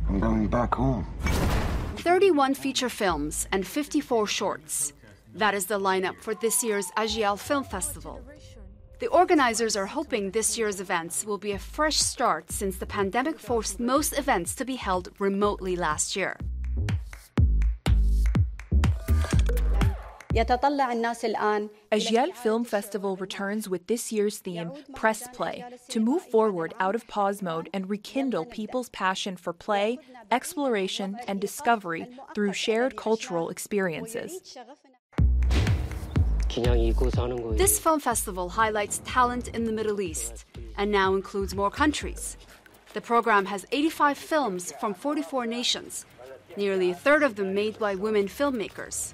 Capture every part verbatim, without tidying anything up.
I'm going back home. thirty-one feature films and fifty-four shorts. That is the lineup for this year's Agial Film Festival. The organizers are hoping this year's events will be a fresh start since the pandemic forced most events to be held remotely last year. Agial Film Festival returns with this year's theme, Press Play, to move forward out of pause mode and rekindle people's passion for play, exploration, and discovery through shared cultural experiences. This film festival highlights talent in the Middle East and now includes more countries. The program has eighty-five films from forty-four nations, nearly a third of them made by women filmmakers.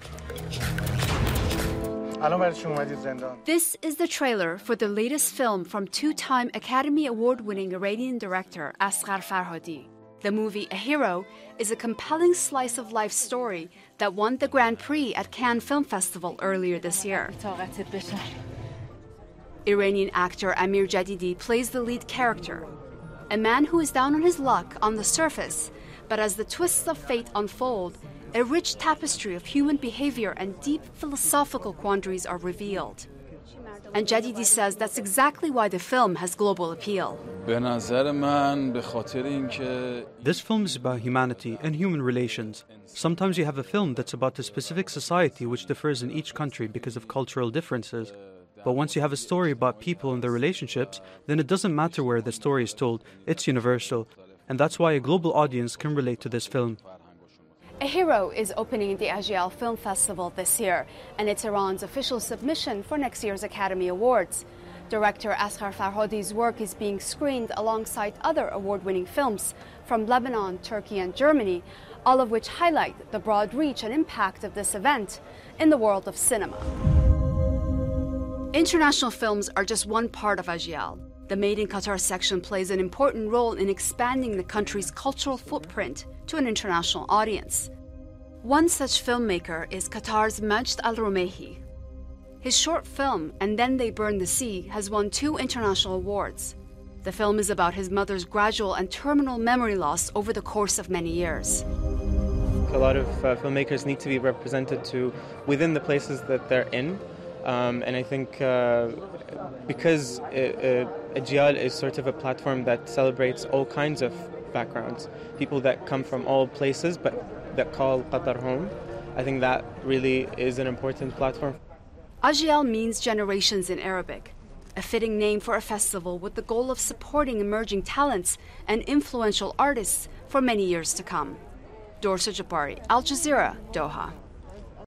This is the trailer for the latest film from two-time Academy Award-winning Iranian director Asghar Farhadi. The movie A Hero is a compelling slice-of-life story that won the Grand Prix at Cannes Film Festival earlier this year. Iranian actor Amir Jadidi plays the lead character, a man who is down on his luck on the surface, but as the twists of fate unfold, a rich tapestry of human behavior and deep philosophical quandaries are revealed. And Jadidi says that's exactly why the film has global appeal. This film is about humanity and human relations. Sometimes you have a film that's about a specific society which differs in each country because of cultural differences. But once you have a story about people and their relationships, then it doesn't matter where the story is told, it's universal. And that's why a global audience can relate to this film. A Hero is opening the Agial Film Festival this year, and it's Iran's official submission for next year's Academy Awards. Director Asghar Farhadi's work is being screened alongside other award-winning films from Lebanon, Turkey, and Germany, all of which highlight the broad reach and impact of this event in the world of cinema. International films are just one part of Agial. The Made in Qatar section plays an important role in expanding the country's cultural footprint to an international audience. One such filmmaker is Qatar's Majd Al-Romehi. His short film, And Then They Burn the Sea, has won two international awards. The film is about his mother's gradual and terminal memory loss over the course of many years. A lot of uh, filmmakers need to be represented to within the places that they're in. Um, and I think uh, because uh, uh, Agial is sort of a platform that celebrates all kinds of backgrounds, people that come from all places but that call Qatar home, I think that really is an important platform. Agial means generations in Arabic, a fitting name for a festival with the goal of supporting emerging talents and influential artists for many years to come. Dorsa Jabari, Al Jazeera, Doha.